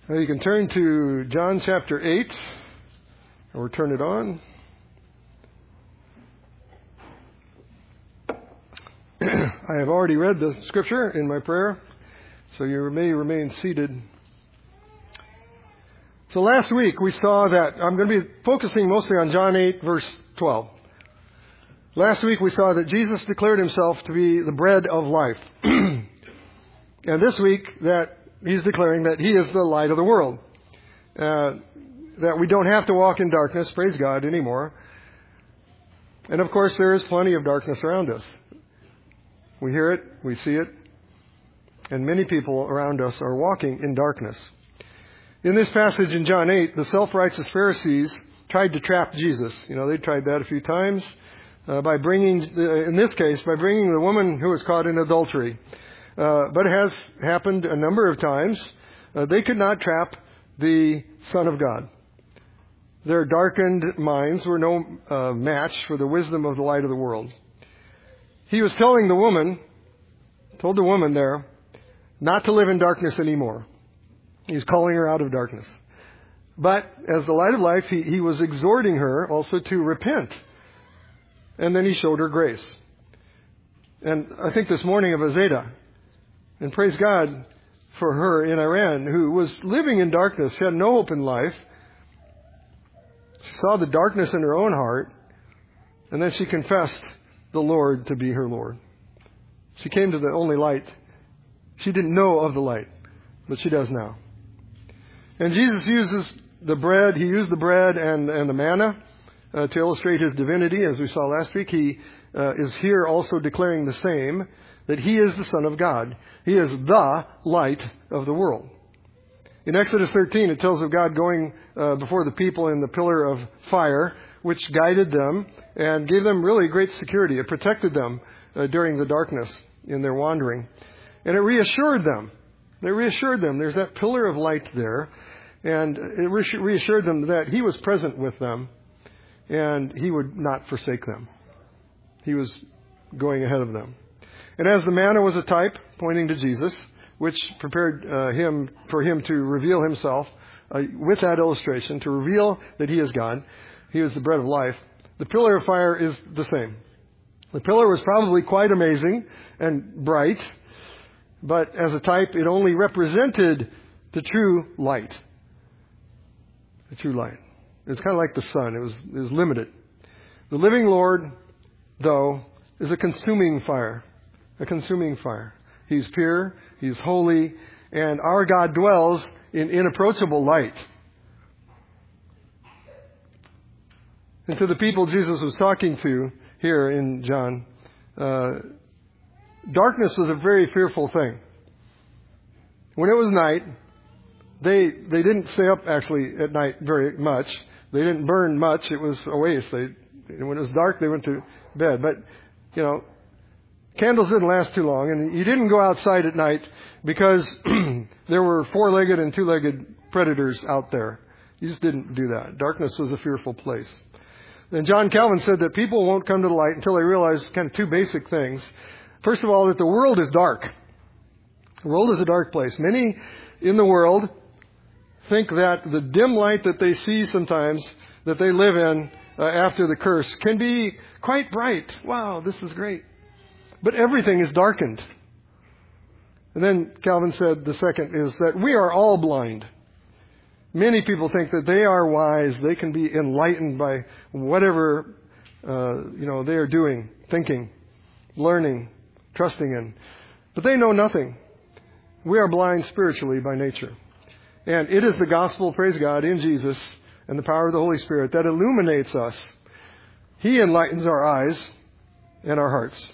You can turn to John chapter 8, or turn it on. I have already read the scripture in my prayer, so you may remain seated. So last week we saw that I'm going to be focusing mostly on John 8, verse 12. Last week we saw that Jesus declared himself to be the bread of life. And this week that he's declaring that he is the light of the world. That we don't have to walk in darkness, praise God, anymore. And of course there is plenty of darkness around us. We hear it, we see it, and many people around us are walking in darkness. In this passage in John 8, the self-righteous Pharisees tried to trap Jesus. They tried that a few times by bringing the woman who was caught in adultery. But it has happened a number of times. They could not trap the Son of God. Their darkened minds were no match for the wisdom of the light of the world. He was told the woman there, not to live in darkness anymore. He's calling her out of darkness. But as the light of life, he was exhorting her also to repent. And then he showed her grace. And I think this morning of Azeda, and praise God for her in Iran, who was living in darkness, had no hope in life. She saw the darkness in her own heart, and then she confessed the Lord to be her Lord. She came to the only light. She didn't know of the light, but she does now. And Jesus uses the bread. He used the bread and the manna to illustrate his divinity, as we saw last week. He is here also declaring the same, that he is the Son of God. He is the light of the world. In Exodus 13, it tells of God going before the people in the pillar of fire, which guided them and gave them really great security. It protected them during the darkness in their wandering. And it reassured them. There's that pillar of light there. And it reassured them that he was present with them and he would not forsake them. He was going ahead of them. And as the manna was a type pointing to Jesus, which prepared for him to reveal himself with that illustration, to reveal that he is God, he is the bread of life, the pillar of fire is the same. The pillar was probably quite amazing and bright, but as a type, it only represented the true light. The true light. It's kind of like the sun. It was limited. The living Lord, though, is a consuming fire. A consuming fire. He's pure, he's holy, and our God dwells in inapproachable light. And to the people Jesus was talking to here in John, darkness was a very fearful thing. When it was night, they didn't stay up actually at night very much. They didn't burn much. It was a waste. When it was dark, they went to bed. But, candles didn't last too long. And you didn't go outside at night because there were four-legged and two-legged predators out there. You just didn't do that. Darkness was a fearful place. And John Calvin said that people won't come to the light until they realize kind of two basic things. First of all, that the world is dark. The world is a dark place. Many in the world think that the dim light that they see sometimes, that they live in after the curse, can be quite bright. Wow, this is great. But everything is darkened. And then Calvin said the second is that we are all blind. Many people think that they are wise. They can be enlightened by whatever, they are doing, thinking, learning, trusting in. But they know nothing. We are blind spiritually by nature. And it is the gospel, praise God, in Jesus and the power of the Holy Spirit that illuminates us. He enlightens our eyes and our hearts.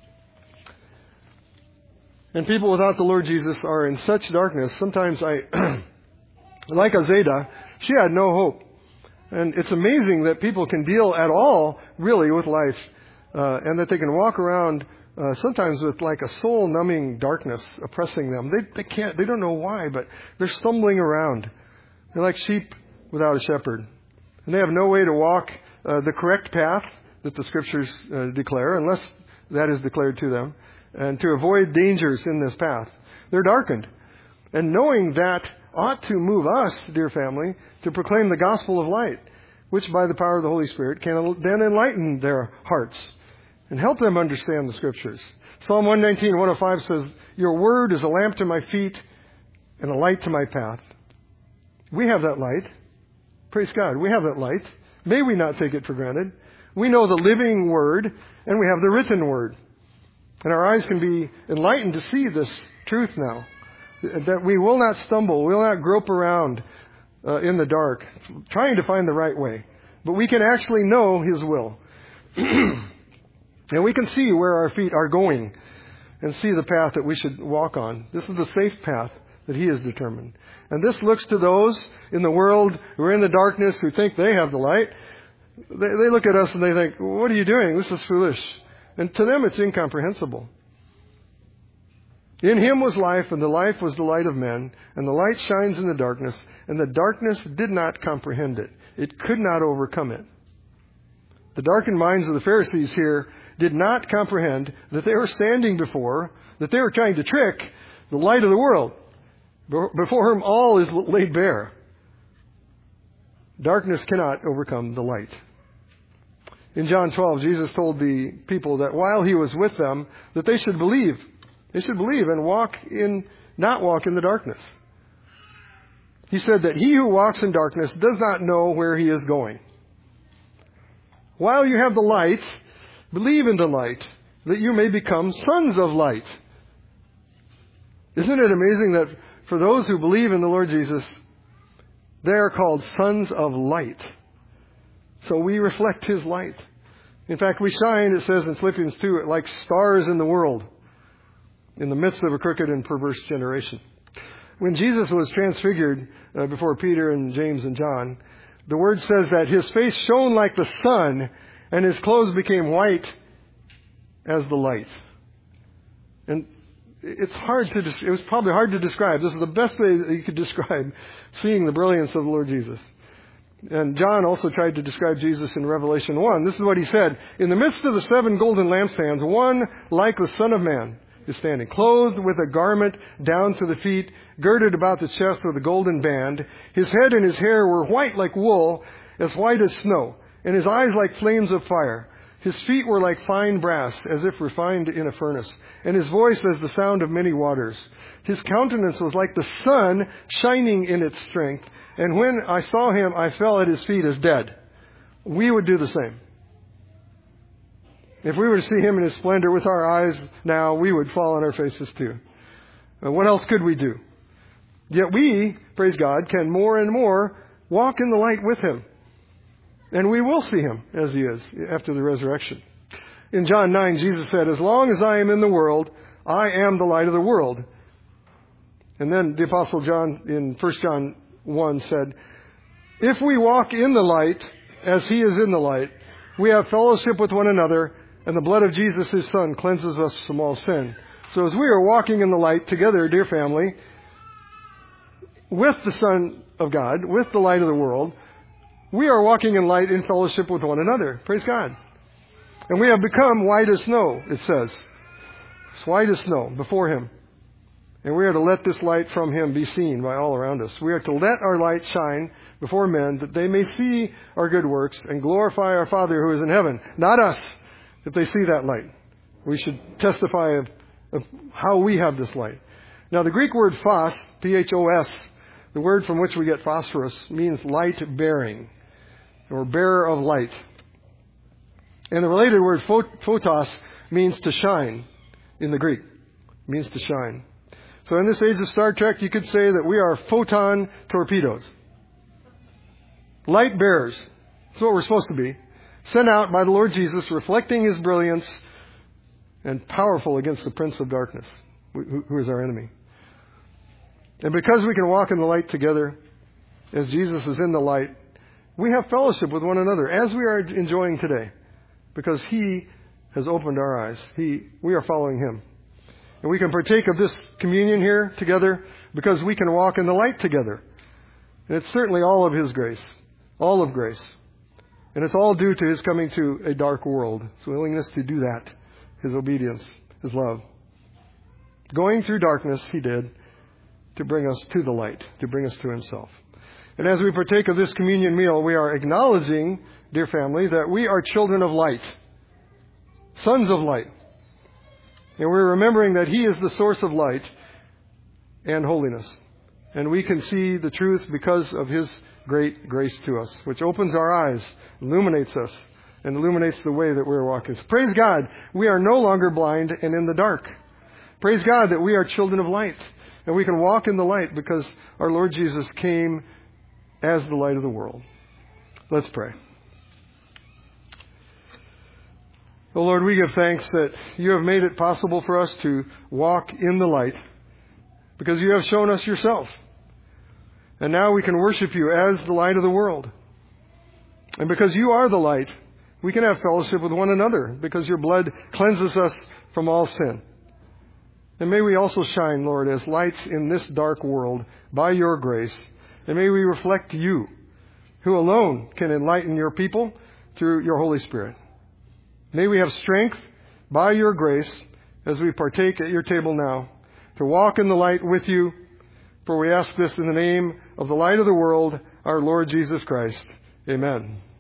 And people without the Lord Jesus are in such darkness. Sometimes like Azeda, she had no hope. And it's amazing that people can deal at all, really, with life. And that they can walk around sometimes with like a soul-numbing darkness oppressing them. They don't know why, but they're stumbling around. They're like sheep without a shepherd. And they have no way to walk the correct path that the Scriptures declare, unless that is declared to them, and to avoid dangers in this path. They're darkened. And knowing that ought to move us, dear family, to proclaim the gospel of light, which by the power of the Holy Spirit can then enlighten their hearts and help them understand the Scriptures. Psalm 119, 105 says, "Your word is a lamp to my feet and a light to my path." We have that light. Praise God. We have that light. May we not take it for granted. We know the living Word, and we have the written Word. And our eyes can be enlightened to see this truth now. That we will not stumble, we will not grope around in the dark, trying to find the right way. But we can actually know His will. And we can see where our feet are going and see the path that we should walk on. This is the safe path that He has determined. And this looks to those in the world who are in the darkness, who think they have the light. They look at us and they think, "What are you doing? This is foolish." And to them it's incomprehensible. In Him was life, and the life was the light of men, and the light shines in the darkness, and the darkness did not comprehend it. It could not overcome it. The darkened minds of the Pharisees here did not comprehend that they were standing before, that they were trying to trick the light of the world, before whom all is laid bare. Darkness cannot overcome the light. In John 12, Jesus told the people that while He was with them, that they should believe. They should believe and not walk in the darkness. He said that he who walks in darkness does not know where he is going. While you have the light, believe in the light, that you may become sons of light. Isn't it amazing that for those who believe in the Lord Jesus, they are called sons of light. So we reflect His light. In fact, we shine, it says in Philippians 2, like stars in the world, in the midst of a crooked and perverse generation. When Jesus was transfigured before Peter and James and John, the Word says that His face shone like the sun, and His clothes became white as the light. And it was probably hard to describe. This is the best way that you could describe seeing the brilliance of the Lord Jesus. And John also tried to describe Jesus in Revelation 1. This is what he said: "In the midst of the 7 golden lampstands, one like the Son of Man is standing, clothed with a garment down to the feet, girded about the chest with a golden band. His head and his hair were white like wool, as white as snow, and his eyes like flames of fire. His feet were like fine brass, as if refined in a furnace, and his voice as the sound of many waters. His countenance was like the sun shining in its strength, and when I saw Him, I fell at His feet as dead." We would do the same. If we were to see Him in His splendor with our eyes now, we would fall on our faces too. What else could we do? Yet we, praise God, can more and more walk in the light with Him. And we will see Him as He is after the resurrection. In John 9, Jesus said, "As long as I am in the world, I am the light of the world." And then the Apostle John in 1 John 1 said, "If we walk in the light as He is in the light, we have fellowship with one another, and the blood of Jesus, His Son, cleanses us from all sin." So as we are walking in the light together, dear family, with the Son of God, with the light of the world, we are walking in light in fellowship with one another. Praise God. And we have become white as snow, it says. It's white as snow before Him. And we are to let this light from Him be seen by all around us. We are to let our light shine before men, that they may see our good works and glorify our Father who is in heaven. Not us, if they see that light. We should testify of how we have this light. Now the Greek word phos, P-H-O-S, the word from which we get phosphorus, means light bearing, or bearer of light. And the related word photos means to shine in the Greek. It means to shine. So in this age of Star Trek, you could say that we are photon torpedoes. Light bearers. That's what we're supposed to be. Sent out by the Lord Jesus, reflecting His brilliance and powerful against the prince of darkness, who is our enemy. And because we can walk in the light together, as Jesus is in the light, we have fellowship with one another, as we are enjoying today, because He has opened our eyes. We are following Him. And we can partake of this communion here together because we can walk in the light together. And it's certainly all of His grace. All of grace. And it's all due to His coming to a dark world. His willingness to do that. His obedience. His love. Going through darkness, He did, to bring us to the light, to bring us to Himself. And as we partake of this communion meal, we are acknowledging, dear family, that we are children of light, sons of light. And we're remembering that He is the source of light and holiness. And we can see the truth because of His great grace to us, which opens our eyes, illuminates us, and illuminates the way that we're walking. So praise God, we are no longer blind and in the dark. Praise God that we are children of light. And we can walk in the light because our Lord Jesus came as the light of the world. Let's pray. Oh Lord, we give thanks that You have made it possible for us to walk in the light because You have shown us Yourself. And now we can worship You as the light of the world. And because You are the light, we can have fellowship with one another because Your blood cleanses us from all sin. And may we also shine, Lord, as lights in this dark world by Your grace. And may we reflect You, who alone can enlighten Your people through Your Holy Spirit. May we have strength by Your grace as we partake at Your table now to walk in the light with You. For we ask this in the name of the light of the world, our Lord Jesus Christ. Amen.